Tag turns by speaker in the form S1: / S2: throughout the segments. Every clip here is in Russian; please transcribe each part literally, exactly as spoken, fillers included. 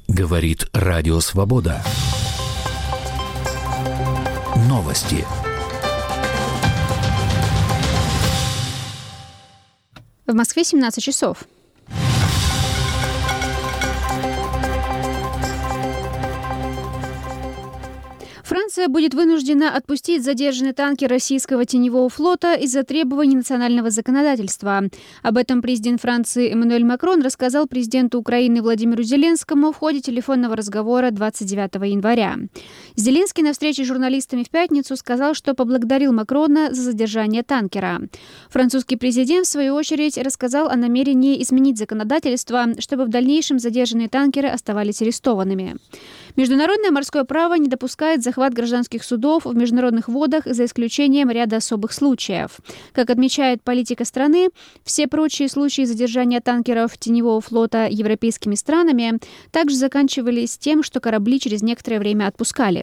S1: Говорит Радио Свобода. Новости.
S2: В Москве семнадцать часов. Франция будет вынуждена отпустить задержанные танки российского теневого флота из-за требований национального законодательства. Об этом президент Франции Эммануэль Макрон рассказал президенту Украины Владимиру Зеленскому в ходе телефонного разговора двадцать девятого января. Зеленский на встрече с журналистами в пятницу сказал, что поблагодарил Макрона за задержание танкера. Французский президент, в свою очередь, рассказал о намерении изменить законодательство, чтобы в дальнейшем задержанные танкеры оставались арестованными. Международное морское право не допускает захват гражданских судов в международных водах за исключением ряда особых случаев. Как отмечает политика страны, все прочие случаи задержания танкеров теневого флота европейскими странами также заканчивались тем, что корабли через некоторое время отпускали.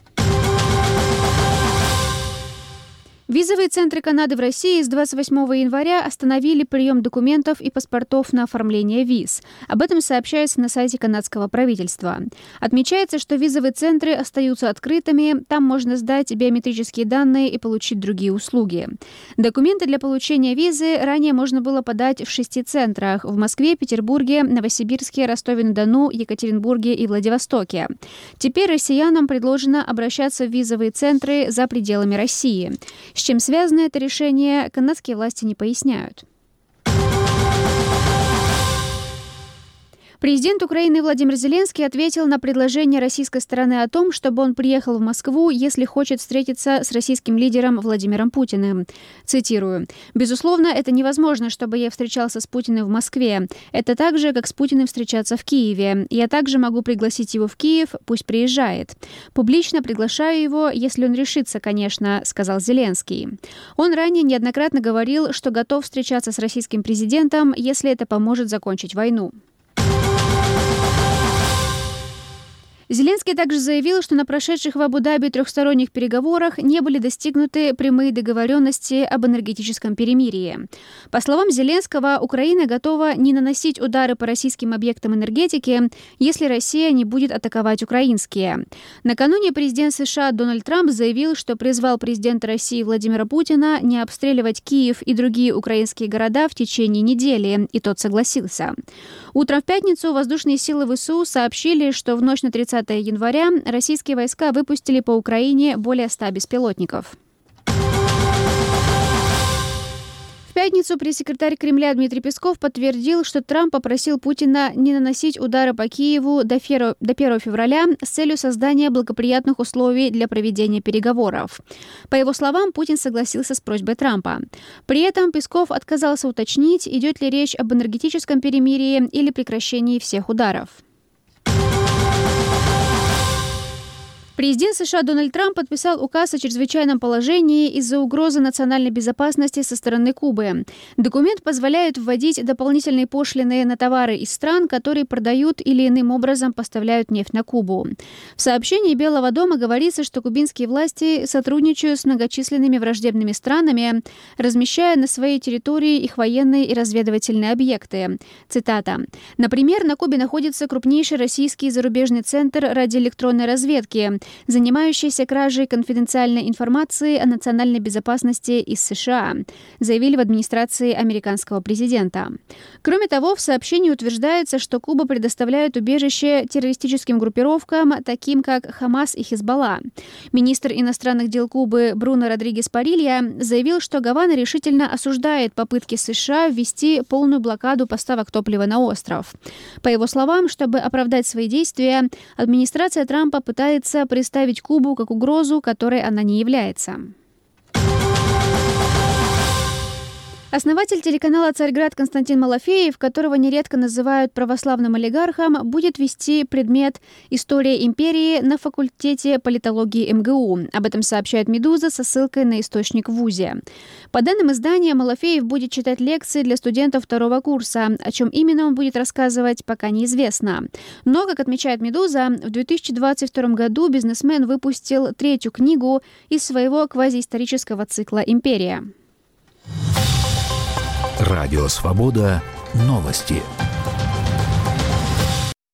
S2: Визовые центры Канады в России с двадцать восьмого января остановили прием документов и паспортов на оформление виз. Об этом сообщается на сайте канадского правительства. Отмечается, что визовые центры остаются открытыми, там можно сдать биометрические данные и получить другие услуги. Документы для получения визы ранее можно было подать в шести центрах – в Москве, Петербурге, Новосибирске, Ростове-на-Дону, Екатеринбурге и Владивостоке. Теперь россиянам предложено обращаться в визовые центры за пределами России. С чем связано это решение, канадские власти не поясняют. Президент Украины Владимир Зеленский ответил на предложение российской стороны о том, чтобы он приехал в Москву, если хочет встретиться с российским лидером Владимиром Путиным. Цитирую. «Безусловно, это невозможно, чтобы я встречался с Путиным в Москве. Это так же, как с Путиным встречаться в Киеве. Я также могу пригласить его в Киев, пусть приезжает. Публично приглашаю его, если он решится, конечно», — сказал Зеленский. Он ранее неоднократно говорил, что готов встречаться с российским президентом, если это поможет закончить войну. Зеленский также заявил, что на прошедших в Абу-Даби трехсторонних переговорах не были достигнуты прямые договоренности об энергетическом перемирии. По словам Зеленского, Украина готова не наносить удары по российским объектам энергетики, если Россия не будет атаковать украинские. Накануне президент США Дональд Трамп заявил, что призвал президента России Владимира Путина не обстреливать Киев и другие украинские города в течение недели, и тот согласился. Утром в пятницу воздушные силы ВСУ сообщили, что в ночь на тридцатое января российские войска выпустили по Украине более ста беспилотников. В пятницу пресс-секретарь Кремля Дмитрий Песков подтвердил, что Трамп попросил Путина не наносить удары по Киеву до первого февраля с целью создания благоприятных условий для проведения переговоров. По его словам, Путин согласился с просьбой Трампа. При этом Песков отказался уточнить, идет ли речь об энергетическом перемирии или прекращении всех ударов. Президент США Дональд Трамп подписал указ о чрезвычайном положении из-за угрозы национальной безопасности со стороны Кубы. Документ позволяет вводить дополнительные пошлины на товары из стран, которые продают или иным образом поставляют нефть на Кубу. В сообщении Белого дома говорится, что кубинские власти сотрудничают с многочисленными враждебными странами, размещая на своей территории их военные и разведывательные объекты. Цитата. «Например, на Кубе находится крупнейший российский и зарубежный центр радиоэлектронной разведки, занимающийся кражей конфиденциальной информации о национальной безопасности из США», заявили в администрации американского президента. Кроме того, в сообщении утверждается, что Куба предоставляет убежище террористическим группировкам, таким как Хамас и Хизбалла. Министр иностранных дел Кубы Бруно Родригес Парилья заявил, что Гавана решительно осуждает попытки США ввести полную блокаду поставок топлива на остров. По его словам, чтобы оправдать свои действия, администрация Трампа пытается представить Кубу как угрозу, которой она не является. Основатель телеканала «Царьград» Константин Малафеев, которого нередко называют православным олигархом, будет вести предмет «История империи» на факультете политологии эм гэ у. Об этом сообщает «Медуза» со ссылкой на источник в вузе. По данным издания, Малафеев будет читать лекции для студентов второго курса. О чем именно он будет рассказывать, пока неизвестно. Но, как отмечает «Медуза», в две тысячи двадцать втором году бизнесмен выпустил третью книгу из своего квазиисторического цикла «Империя».
S1: Радио Свобода. Новости.